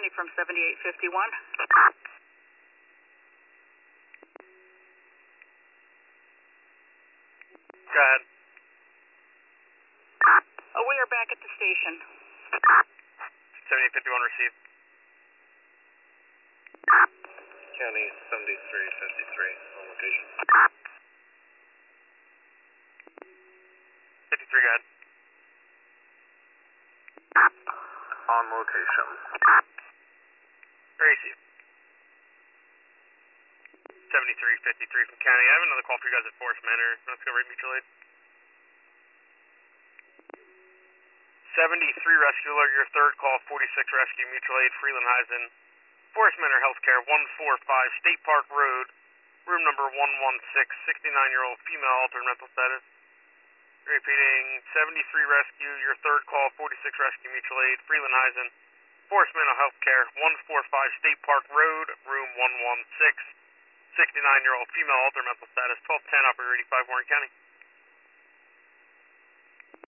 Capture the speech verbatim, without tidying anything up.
County from seventy-eight fifty-one. Go ahead. Oh, we are back at the station. seventy-eight fifty-one received. County seventy-three fifty-three on location. fifty-three, go ahead. On location. Received. seventy-three fifty-three from County. I have another call for you guys at Forest Manor. Let's go right mutual aid. seventy-three Rescue Alert, your third call, forty-six Rescue Mutual Aid, Freelandheisen, Forest Manor Healthcare, one four five State Park Road, room number one one six, sixty-nine-year-old female, altered mental status. Repeating, seventy-three Rescue, your third call, forty-six Rescue Mutual Aid, Freelandheisen, Forest Manor Healthcare, one four five State Park Road, room one one six, sixty-nine-year-old female, altered mental status, twelve ten, operator eighty-five, Warren County.